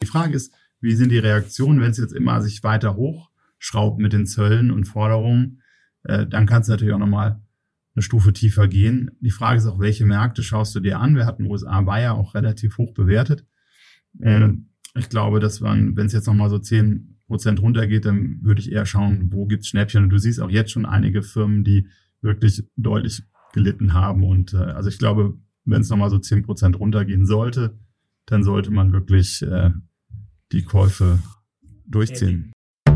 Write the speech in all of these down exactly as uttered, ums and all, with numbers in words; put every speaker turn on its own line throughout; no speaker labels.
Frage ist, wie sind die Reaktionen, wenn es jetzt immer sich weiter hochschraubt mit den Zöllen und Forderungen, äh, dann kann es natürlich auch nochmal eine Stufe tiefer gehen. Die Frage ist auch, welche Märkte schaust du dir an? Wir hatten U S A, war ja auch relativ hoch bewertet. Äh, ich glaube, dass man, wenn es jetzt nochmal so zehn Prozent runtergeht, dann würde ich eher schauen, wo gibt's Schnäppchen. Und du siehst auch jetzt schon einige Firmen, die wirklich deutlich gelitten haben. Und äh, also ich glaube, wenn es nochmal so zehn Prozent runtergehen sollte, dann sollte man wirklich äh, die Käufe durchziehen.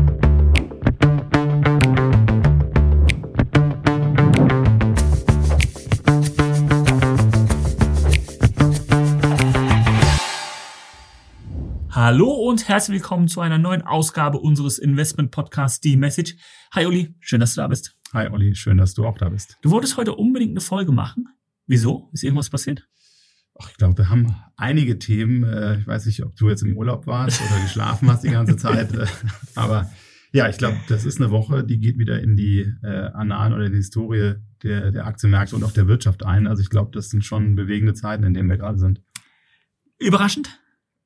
Hallo und herzlich willkommen zu einer neuen Ausgabe unseres Investment-Podcasts Die Message. Hi Uli, schön, dass du da bist.
Hi Olli, schön, dass du auch da bist.
Du wolltest heute unbedingt eine Folge machen. Wieso? Ist irgendwas passiert?
Ach, ich glaube, wir haben einige Themen. Ich weiß nicht, ob du jetzt im Urlaub warst oder geschlafen hast die ganze Zeit. Aber ja, ich glaube, das ist eine Woche, die geht wieder in die äh, Annalen oder in die Historie der, der Aktienmärkte und auch der Wirtschaft ein. Also ich glaube, das sind schon bewegende Zeiten, in denen wir gerade sind.
Überraschend?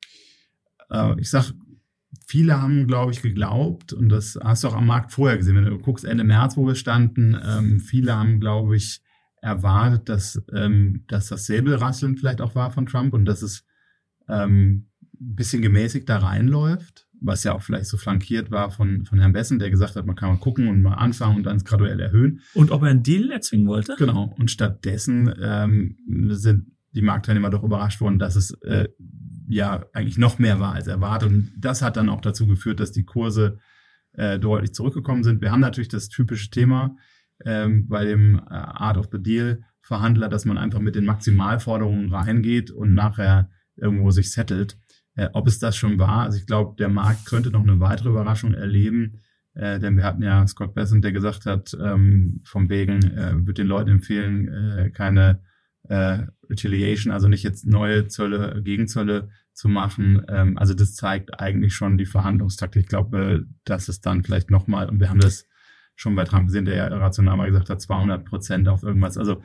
Äh, ich sag, viele haben, glaube ich, geglaubt, und das hast du auch am Markt vorher gesehen, wenn du guckst, Ende März, wo wir standen, ähm, viele haben, glaube ich, erwartet, dass, ähm, dass das Säbelrasseln vielleicht auch war von Trump und dass es ähm, ein bisschen gemäßigt da reinläuft, was ja auch vielleicht so flankiert war von, von Herrn Bessen, der gesagt hat, man kann mal gucken und mal anfangen und dann graduell erhöhen.
Und ob er einen Deal erzwingen wollte?
Genau. Und stattdessen ähm, sind die Marktteilnehmer doch überrascht worden, dass es äh, ja eigentlich noch mehr war als erwartet. Und das hat dann auch dazu geführt, dass die Kurse äh, deutlich zurückgekommen sind. Wir haben natürlich das typische Thema ähm, bei dem äh, Art of the Deal Verhandler, dass man einfach mit den Maximalforderungen reingeht und nachher irgendwo sich settelt. Äh, ob es das schon war, also ich glaube, der Markt könnte noch eine weitere Überraschung erleben, äh, denn wir hatten ja Scott Bessent, der gesagt hat, ähm, vom wegen, äh, würde den Leuten empfehlen, äh, keine äh, Retaliation, also nicht jetzt neue Zölle, Gegenzölle zu machen. Ähm, also das zeigt eigentlich schon die Verhandlungstaktik. Ich glaube, dass es dann vielleicht nochmal, und wir haben das schon bei Trump gesehen, der ja rational mal gesagt hat, zweihundert Prozent auf irgendwas. Also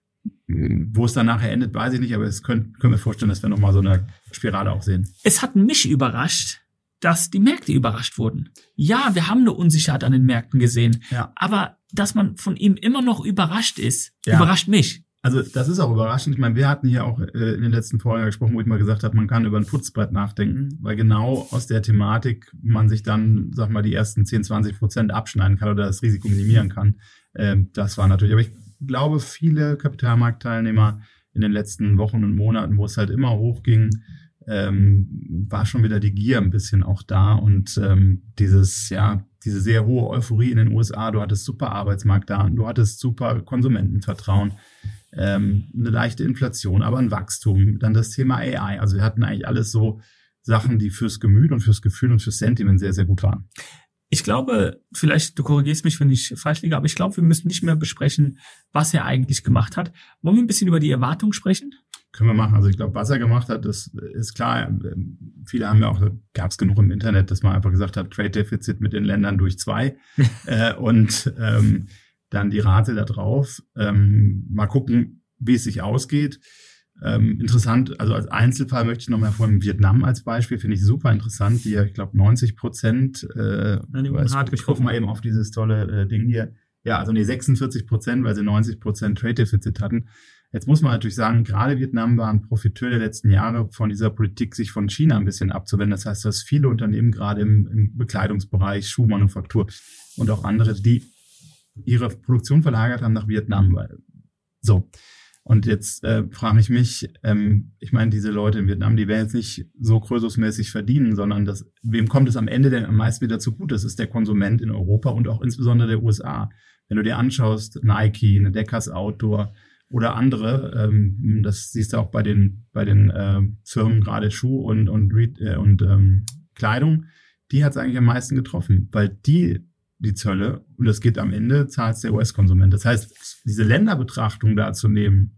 wo es dann nachher endet, weiß ich nicht, aber es können, können wir vorstellen, dass wir nochmal so eine Spirale auch sehen.
Es hat mich überrascht, dass die Märkte überrascht wurden. Ja, wir haben eine Unsicherheit an den Märkten gesehen,
ja.
Aber dass man von ihm immer noch überrascht ist,
ja.
überrascht mich.
Also das ist auch überraschend. Ich meine, wir hatten hier auch äh, in den letzten Folgen gesprochen, wo ich mal gesagt habe, man kann über ein Putzbrett nachdenken, weil genau aus der Thematik man sich dann, sag mal, die ersten zehn, zwanzig Prozent abschneiden kann oder das Risiko minimieren kann. Ähm, das war natürlich, aber ich glaube, viele Kapitalmarktteilnehmer in den letzten Wochen und Monaten, wo es halt immer hochging, ähm, war schon wieder die Gier ein bisschen auch da und ähm, dieses, ja, diese sehr hohe Euphorie in den U S A, du hattest super Arbeitsmarktdaten, du hattest super Konsumentenvertrauen, ähm, eine leichte Inflation, aber ein Wachstum, dann das Thema A I. Also wir hatten eigentlich alles so Sachen, die fürs Gemüt und fürs Gefühl und fürs Sentiment sehr, sehr gut waren.
Ich glaube, vielleicht, du korrigierst mich, wenn ich falsch liege, aber ich glaube, wir müssen nicht mehr besprechen, was er eigentlich gemacht hat. Wollen wir ein bisschen über die Erwartungen sprechen?
Können wir machen. Also ich glaube, was er gemacht hat, das ist klar. Viele haben ja auch, gab es genug im Internet, dass man einfach gesagt hat, Trade Deficit mit den Ländern durch zwei äh, und ähm, dann die Rate da drauf. Ähm, mal gucken, wie es sich ausgeht. Ähm, interessant, also als Einzelfall möchte ich noch mal von Vietnam als Beispiel, finde ich super interessant, die ja, ich glaube, neunzig Prozent, äh, ich gucke mal eben auf dieses tolle äh, Ding hier, ja, also nee, sechsundvierzig Prozent, weil sie neunzig Prozent Trade Deficit hatten. Jetzt muss man natürlich sagen, gerade Vietnam war ein Profiteur der letzten Jahre von dieser Politik, sich von China ein bisschen abzuwenden. Das heißt, dass viele Unternehmen gerade im, im Bekleidungsbereich, Schuhmanufaktur und auch andere, die ihre Produktion verlagert haben nach Vietnam. So. Und jetzt äh, frage ich mich, ähm, ich meine, diese Leute in Vietnam, die werden jetzt nicht so krösusmäßig verdienen, sondern das, wem kommt es am Ende denn am meisten wieder zugute? Das ist der Konsument in Europa und auch insbesondere der U S A. Wenn du dir anschaust, Nike, eine Deckers Outdoor oder andere, ähm, das siehst du auch bei den bei den äh, Firmen, gerade Schuh und und, äh, und ähm, Kleidung, die hat es eigentlich am meisten getroffen, weil die die Zölle, und das geht am Ende, zahlt der U S-Konsument. Das heißt, diese Länderbetrachtung da zu nehmen,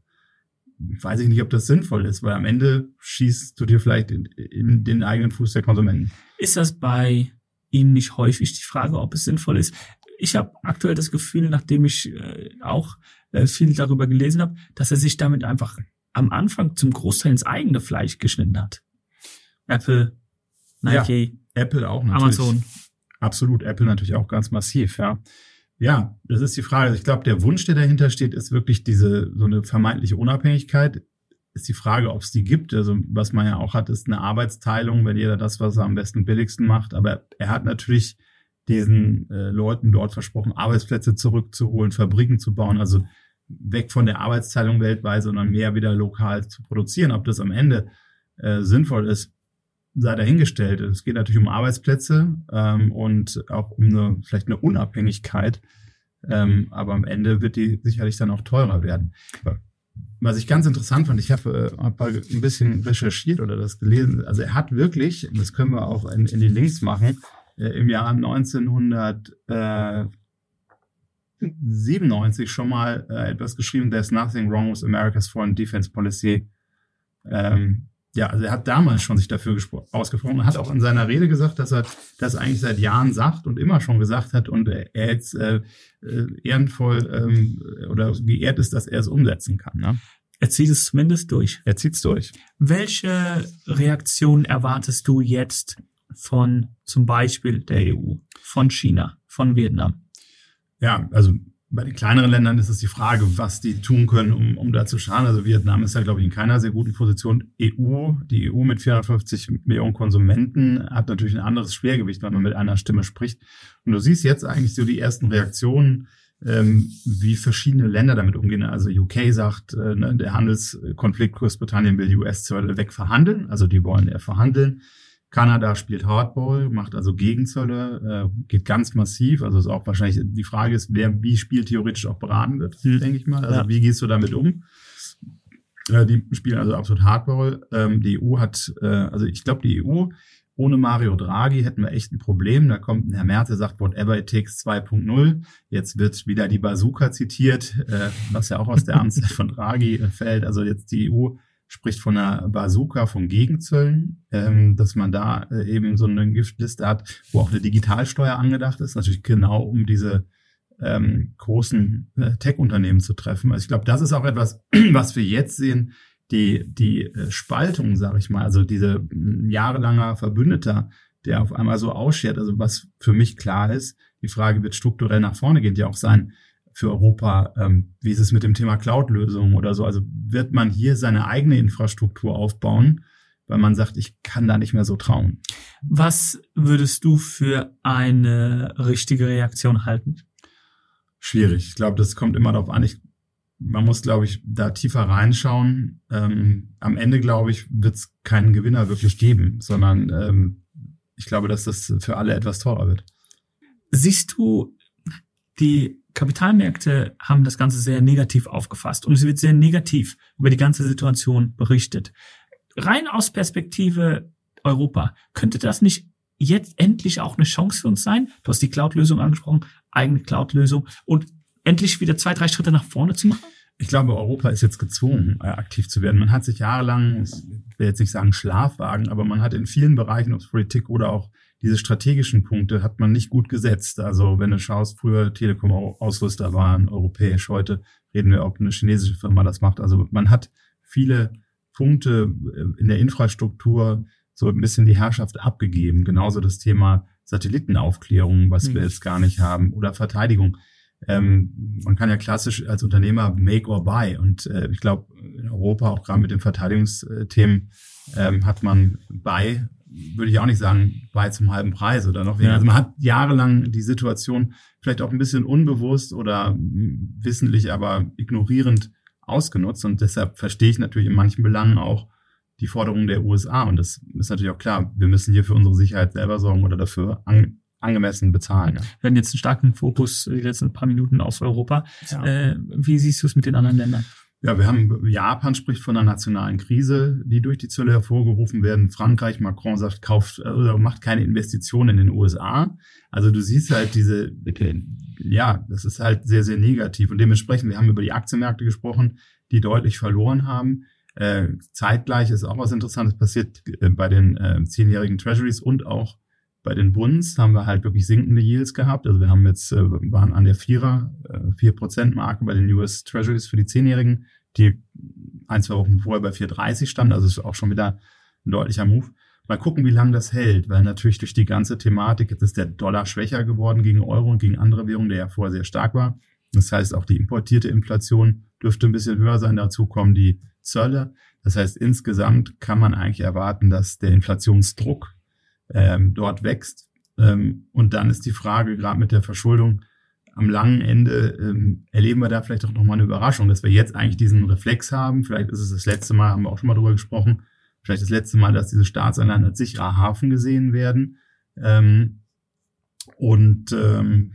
weiß ich nicht, ob das sinnvoll ist, weil am Ende schießt du dir vielleicht in, in den eigenen Fuß der Konsumenten.
Ist das bei ihm nicht häufig die Frage, ob es sinnvoll ist? Ich habe aktuell das Gefühl, nachdem ich äh, auch äh, viel darüber gelesen habe, dass er sich damit einfach am Anfang zum Großteil ins eigene Fleisch geschnitten hat. Apple Nike,
ja, Apple auch natürlich.
Amazon.
Absolut, Apple natürlich auch ganz massiv, ja. Ja, das ist die Frage. Ich glaube, der Wunsch, der dahinter steht, ist wirklich diese so eine vermeintliche Unabhängigkeit. Ist die Frage, ob es die gibt. Also was man ja auch hat, ist eine Arbeitsteilung, wenn jeder das, was er am besten billigsten macht. Aber er hat natürlich diesen äh, Leuten dort versprochen, Arbeitsplätze zurückzuholen, Fabriken zu bauen, also weg von der Arbeitsteilung weltweit, sondern mehr wieder lokal zu produzieren. Ob das am Ende äh, sinnvoll ist, sei dahingestellt. Es geht natürlich um Arbeitsplätze ähm, und auch um eine, vielleicht eine Unabhängigkeit. Ähm, aber am Ende wird die sicherlich dann auch teurer werden. Was ich ganz interessant fand, ich habe äh, hab ein bisschen recherchiert oder das gelesen. Also er hat wirklich, das können wir auch in, in die Links machen, äh, im Jahr neunzehnhundertsiebenundneunzig schon mal äh, etwas geschrieben, There's nothing wrong with America's foreign defense policy. Ähm, Ja, also er hat damals schon sich dafür gespro- ausgesprochen und hat auch in seiner Rede gesagt, dass er das eigentlich seit Jahren sagt und immer schon gesagt hat und er jetzt äh, äh, ehrenvoll ähm, oder geehrt ist, dass er es umsetzen kann. Ne?
Er zieht es zumindest durch.
Er zieht es durch.
Welche Reaktion erwartest du jetzt von zum Beispiel der E U, von China, von Vietnam?
Ja, also bei den kleineren Ländern ist es die Frage, was die tun können, um, um da zu schaden. Also Vietnam ist ja, glaube ich, in keiner sehr guten Position. E U, die E U mit vierhundertfünfzig Millionen Konsumenten hat natürlich ein anderes Schwergewicht, wenn man mit einer Stimme spricht. Und du siehst jetzt eigentlich so die ersten Reaktionen, ähm, wie verschiedene Länder damit umgehen. Also U K sagt, äh, ne, der Handelskonflikt Großbritannien will U S-Zölle wegverhandeln. Also die wollen eher verhandeln. Kanada spielt Hardball, macht also Gegenzölle, äh, geht ganz massiv. Also ist auch wahrscheinlich die Frage ist, wer wie Spiel theoretisch auch beraten wird, hm. denke ich mal. Also ja. Wie gehst du damit um? Äh, die spielen also absolut Hardball. Ähm, die E U hat, äh, also ich glaube, die E U ohne Mario Draghi hätten wir echt ein Problem. Da kommt ein Herr Merz, der sagt, whatever it takes zwei Punkt null. Jetzt wird wieder die Bazooka zitiert, äh, was ja auch aus der Amtszeit von Draghi äh, fällt. Also jetzt die E U spricht von einer Bazooka von Gegenzöllen, ähm, dass man da äh, eben so eine Giftliste hat, wo auch eine Digitalsteuer angedacht ist, natürlich genau um diese ähm, großen äh, Tech-Unternehmen zu treffen. Also ich glaube, das ist auch etwas, was wir jetzt sehen, die die äh, Spaltung, sage ich mal, also diese äh, jahrelanger Verbündeter, der auf einmal so ausschert, also was für mich klar ist, die Frage wird strukturell nach vorne gehen, ja auch sein, für Europa, ähm, wie ist es mit dem Thema Cloud-Lösungen oder so? Also wird man hier seine eigene Infrastruktur aufbauen, weil man sagt, ich kann da nicht mehr so trauen.
Was würdest du für eine richtige Reaktion halten?
Schwierig. Ich glaube, das kommt immer darauf an. Ich, man muss, glaube ich, da tiefer reinschauen. Ähm, am Ende, glaube ich, wird es keinen Gewinner wirklich geben, sondern ähm, ich glaube, dass das für alle etwas teurer wird.
Siehst du, die Kapitalmärkte haben das Ganze sehr negativ aufgefasst und es wird sehr negativ über die ganze Situation berichtet. Rein aus Perspektive Europa, könnte das nicht jetzt endlich auch eine Chance für uns sein? Du hast die Cloud-Lösung angesprochen, eigene Cloud-Lösung und endlich wieder zwei, drei Schritte nach vorne zu machen?
Ich glaube, Europa ist jetzt gezwungen, aktiv zu werden. Man hat sich jahrelang, ich will jetzt nicht sagen Schlafwagen, aber man hat in vielen Bereichen, ob es Politik oder auch diese strategischen Punkte, hat man nicht gut gesetzt. Also wenn du schaust, früher Telekom-Ausrüster waren europäisch, heute reden wir, ob eine chinesische Firma das macht. Also man hat viele Punkte in der Infrastruktur so ein bisschen die Herrschaft abgegeben. Genauso das Thema Satellitenaufklärung, was mhm. wir jetzt gar nicht haben, oder Verteidigung. Ähm, man kann ja klassisch als Unternehmer make or buy. Und äh, ich glaube, in Europa, auch gerade mit den Verteidigungsthemen, ähm, hat man buy, würde ich auch nicht sagen, buy zum halben Preis oder noch weniger. Ja. Also man hat jahrelang die Situation vielleicht auch ein bisschen unbewusst oder wissentlich, aber ignorierend ausgenutzt. Und deshalb verstehe ich natürlich in manchen Belangen auch die Forderungen der U S A. Und das ist natürlich auch klar, wir müssen hier für unsere Sicherheit selber sorgen oder dafür an, angemessen bezahlen. Ja.
Wir hatten jetzt einen starken Fokus die letzten paar Minuten auf Europa. Ja. Äh, wie siehst du es mit den anderen Ländern?
Ja, wir haben, Japan spricht von einer nationalen Krise, die durch die Zölle hervorgerufen werden. Frankreich, Macron sagt, kauft, oder macht keine Investitionen in den U S A. Also du siehst halt diese, ja, das ist halt sehr, sehr negativ. Und dementsprechend, wir haben über die Aktienmärkte gesprochen, die deutlich verloren haben. Äh, zeitgleich ist auch was Interessantes passiert äh, bei den äh, zehnjährigen Treasuries und auch bei den Bunds haben wir halt wirklich sinkende Yields gehabt. Also wir haben jetzt, äh, waren an der Vierer, äh, vier Prozent Marke bei den U S Treasuries für die Zehnjährigen, die ein, zwei Wochen vorher bei vier Komma dreißig standen. Also ist auch schon wieder ein deutlicher Move. Mal gucken, wie lange das hält, weil natürlich durch die ganze Thematik, jetzt ist der Dollar schwächer geworden gegen Euro und gegen andere Währungen, der ja vorher sehr stark war. Das heißt, auch die importierte Inflation dürfte ein bisschen höher sein. Dazu kommen die Zölle. Das heißt, insgesamt kann man eigentlich erwarten, dass der Inflationsdruck ähm, dort wächst. Ähm, und dann ist die Frage, gerade mit der Verschuldung, am langen Ende ähm, erleben wir da vielleicht auch nochmal eine Überraschung, dass wir jetzt eigentlich diesen Reflex haben. Vielleicht ist es das letzte Mal, haben wir auch schon mal drüber gesprochen, vielleicht das letzte Mal, dass diese Staatsanleihen als sicherer Hafen gesehen werden. Ähm, und ähm,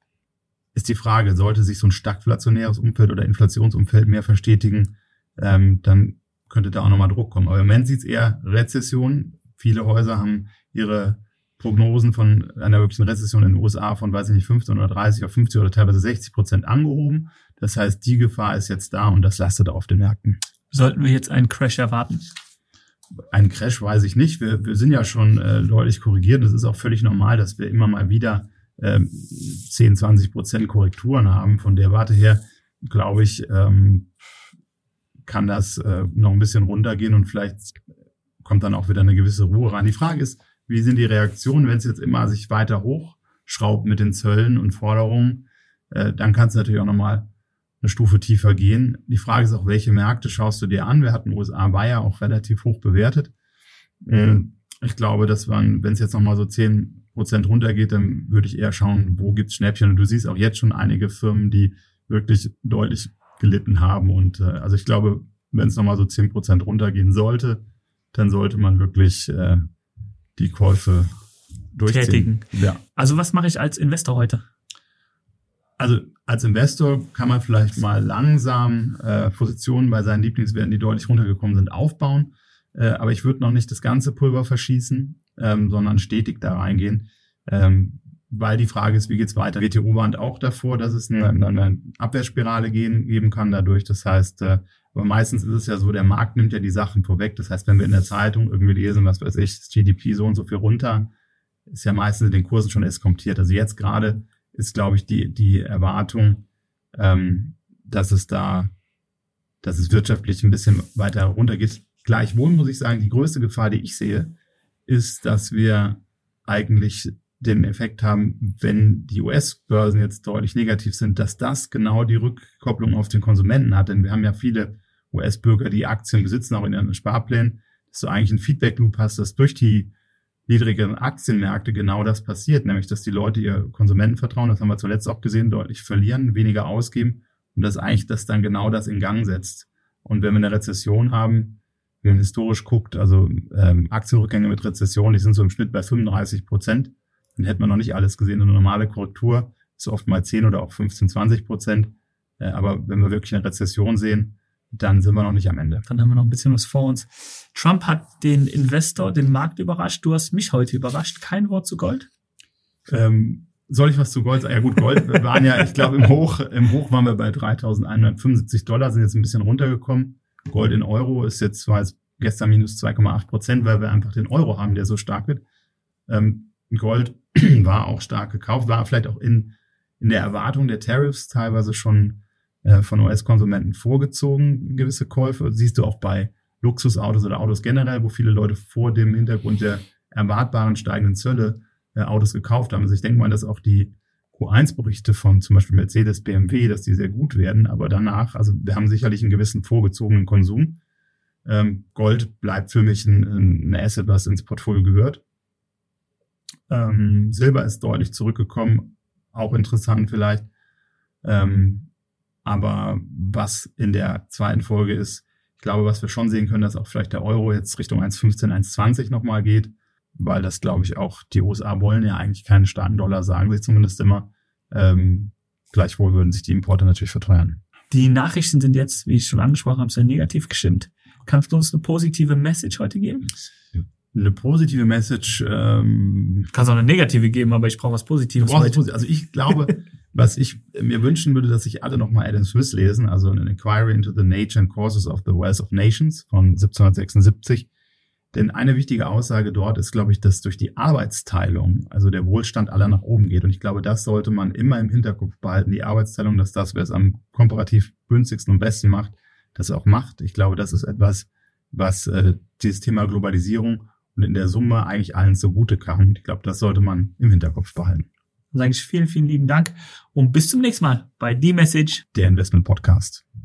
ist die Frage, sollte sich so ein stagflationäres Umfeld oder Inflationsumfeld mehr verstetigen, ähm, dann könnte da auch nochmal Druck kommen. Aber im Moment sieht es eher Rezession. Viele Häuser haben ihre Prognosen von einer wirklichen Rezession in den U S A von, weiß ich nicht, fünfzehn oder dreißig auf fünfzig oder teilweise sechzig Prozent angehoben. Das heißt, die Gefahr ist jetzt da und das lastet auf den Märkten.
Sollten wir jetzt einen Crash erwarten?
Einen Crash weiß ich nicht. Wir, wir sind ja schon äh, deutlich korrigiert. Es ist auch völlig normal, dass wir immer mal wieder äh, zehn, zwanzig Prozent Korrekturen haben. Von der Warte her, glaube ich, ähm, kann das äh, noch ein bisschen runtergehen und vielleicht kommt dann auch wieder eine gewisse Ruhe rein. Die Frage ist, wie sind die Reaktionen, wenn es jetzt immer sich weiter hochschraubt mit den Zöllen und Forderungen? Äh, dann kann es natürlich auch nochmal eine Stufe tiefer gehen. Die Frage ist auch, welche Märkte schaust du dir an? Wir hatten U S A, war ja auch relativ hoch bewertet. Mhm. Ich glaube, dass man, wenn es jetzt nochmal so zehn Prozent runtergeht, dann würde ich eher schauen, wo gibt's Schnäppchen. Und du siehst auch jetzt schon einige Firmen, die wirklich deutlich gelitten haben. Und äh, also ich glaube, wenn es nochmal so zehn Prozent runtergehen sollte, dann sollte man wirklich äh, die Käufe durchziehen.
Tätigen.
Ja.
Also was mache ich als Investor heute?
Also als Investor kann man vielleicht mal langsam äh, Positionen bei seinen Lieblingswerten, die deutlich runtergekommen sind, aufbauen. Äh, aber ich würde noch nicht das ganze Pulver verschießen, ähm, sondern stetig da reingehen. Ähm, weil die Frage ist, wie geht's weiter? W T O warnt auch davor, dass es eine, eine Abwärtsspirale gehen, geben kann dadurch. Das heißt, äh, aber meistens ist es ja so, der Markt nimmt ja die Sachen vorweg. Das heißt, wenn wir in der Zeitung irgendwie lesen, was weiß ich, das G D P so und so viel runter, ist ja meistens in den Kursen schon eskontiert. Also jetzt gerade ist, glaube ich, die die Erwartung, ähm, dass es da, dass es wirtschaftlich ein bisschen weiter runtergeht. Gleichwohl muss ich sagen, die größte Gefahr, die ich sehe, ist, dass wir eigentlich den Effekt haben, wenn die U S-Börsen jetzt deutlich negativ sind, dass das genau die Rückkopplung auf den Konsumenten hat. Denn wir haben ja viele U S-Bürger, die Aktien besitzen, auch in ihren Sparplänen, dass du eigentlich einen Feedback-Loop hast, dass durch die niedrigeren Aktienmärkte genau das passiert, nämlich dass die Leute ihr Konsumentenvertrauen, das haben wir zuletzt auch gesehen, deutlich verlieren, weniger ausgeben und dass eigentlich das dann genau das in Gang setzt. Und wenn wir eine Rezession haben, wenn man historisch guckt, also ähm, Aktienrückgänge mit Rezession, die sind so im Schnitt bei fünfunddreißig Prozent, dann hätte man noch nicht alles gesehen. Eine normale Korrektur ist oft mal zehn oder auch fünfzehn, zwanzig Prozent. Äh, aber wenn wir wirklich eine Rezession sehen, dann sind wir noch nicht am Ende.
Dann haben wir noch ein bisschen was vor uns. Trump hat den Investor, den Markt überrascht. Du hast mich heute überrascht. Kein Wort zu Gold?
Ähm, soll ich was zu Gold sagen? Ja gut, Gold, wir waren ja, ich glaube, im Hoch, im Hoch waren wir bei dreitausendeinhundertfünfundsiebzig Dollar, sind jetzt ein bisschen runtergekommen. Gold in Euro ist jetzt zwar gestern minus zwei Komma acht Prozent, weil wir einfach den Euro haben, der so stark wird. Ähm, Gold war auch stark gekauft, war vielleicht auch in, in der Erwartung der Tariffs teilweise schon äh, von U S-Konsumenten vorgezogen, gewisse Käufe. Das siehst du auch bei Luxusautos oder Autos generell, wo viele Leute vor dem Hintergrund der erwartbaren steigenden Zölle äh, Autos gekauft haben. Also ich denke mal, dass auch die Q eins Berichte von zum Beispiel Mercedes, B M W, dass die sehr gut werden, aber danach, also wir haben sicherlich einen gewissen vorgezogenen Konsum. Ähm, Gold bleibt für mich ein, ein Asset, was ins Portfolio gehört. Ähm, Silber ist deutlich zurückgekommen, auch interessant vielleicht. Ähm, aber was in der zweiten Folge ist, ich glaube, was wir schon sehen können, dass auch vielleicht der Euro jetzt Richtung eins Komma fünfzehn, eins Komma zwanzig nochmal geht, weil das, glaube ich, auch die U S A wollen ja eigentlich keinen starken Dollar, sagen sie zumindest immer. Ähm, gleichwohl würden sich die Importe natürlich verteuern.
Die Nachrichten sind jetzt, wie ich schon angesprochen habe, sehr negativ gestimmt. Kannst du uns eine positive Message heute geben?
Eine positive Message. Ähm,
Kannst auch eine negative geben, aber ich brauche was Positives.
Heute. Also ich glaube, was ich mir wünschen würde, dass sich alle nochmal Adam Smith lesen, also an Inquiry into the Nature and Causes of the Wealth of Nations von siebzehnhundertsechsundsiebzig. Denn eine wichtige Aussage dort ist, glaube ich, dass durch die Arbeitsteilung, also der Wohlstand aller nach oben geht. Und ich glaube, das sollte man immer im Hinterkopf behalten, die Arbeitsteilung, dass das, wer es am komparativ günstigsten und besten macht, das auch macht. Ich glaube, das ist etwas, was äh, dieses Thema Globalisierung und in der Summe eigentlich allen zugute kam. Ich glaube, das sollte man im Hinterkopf behalten.
Dann sage ich vielen, vielen lieben Dank und bis zum nächsten Mal bei The Message,
der Investment Podcast.